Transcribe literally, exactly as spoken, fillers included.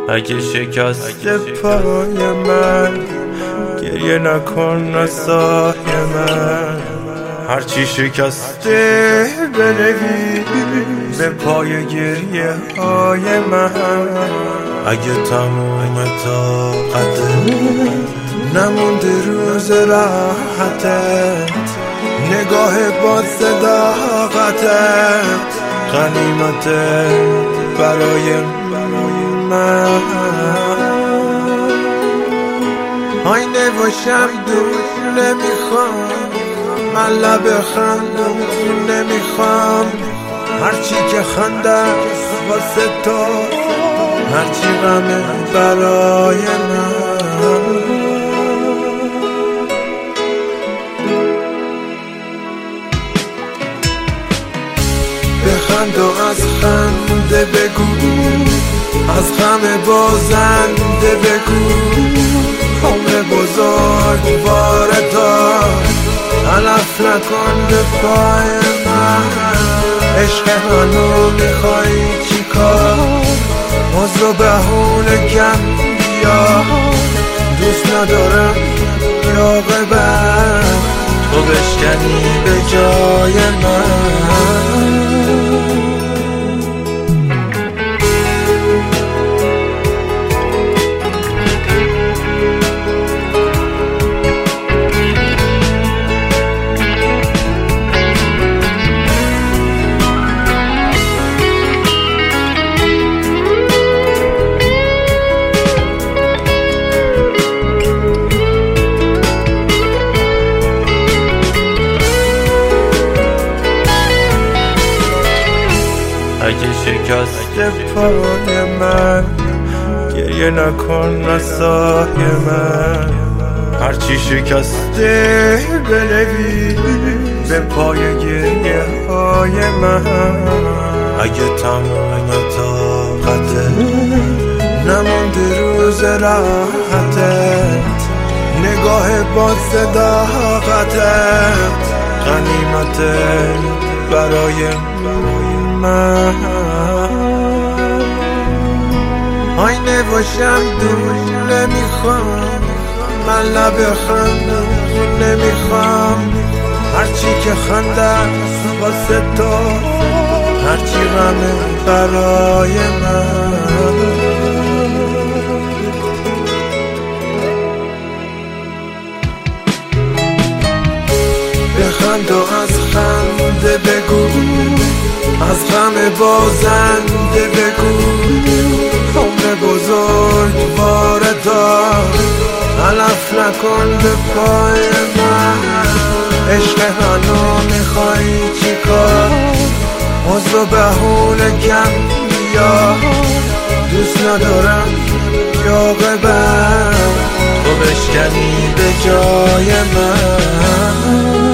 اگه شکست پای من گریه نکن نسای من، هرچی شکسته بنویس به پای گریه های من. اگه تموم طاقتت نمونده روز راحتت، نگاه با صداقتت غنیمته برای من. آینه باشم دور نمیخوام، من لب خندم نمیخوام، هرچی که خنده واسه تو، هرچی غمه برای من. بخند و از خنده بگو، از غم بازنده بگو، عمر بزرگ واردار علف نکن به پای من. عشق منو میخوای چی کار؟ عذر و بهونه کم بیا، دوست ندارم یا غیبت تو بشکنی به جای من. اگه شکست پای من گریه نکن نسای من، هرچی شکسته بنویس به پای گریه های من. اگه تموم طاقتت نمونده روز راحتت، نگاه با صداقتت غنیمته برای من. آینه باشم دور نمیخوام، من لب خندم نمیخوام، هرچی که خنده واسه تو، هرچی غمه برای من. بخند و از خنده بگو، از غم بازنده بگو، عمر بزرگ واردار علف نکن به پای من. عشق منو میخوای چی کار؟ عذر و بهونه کم بیا، دوست ندارم یا غیبت تو بشکنی به جای من.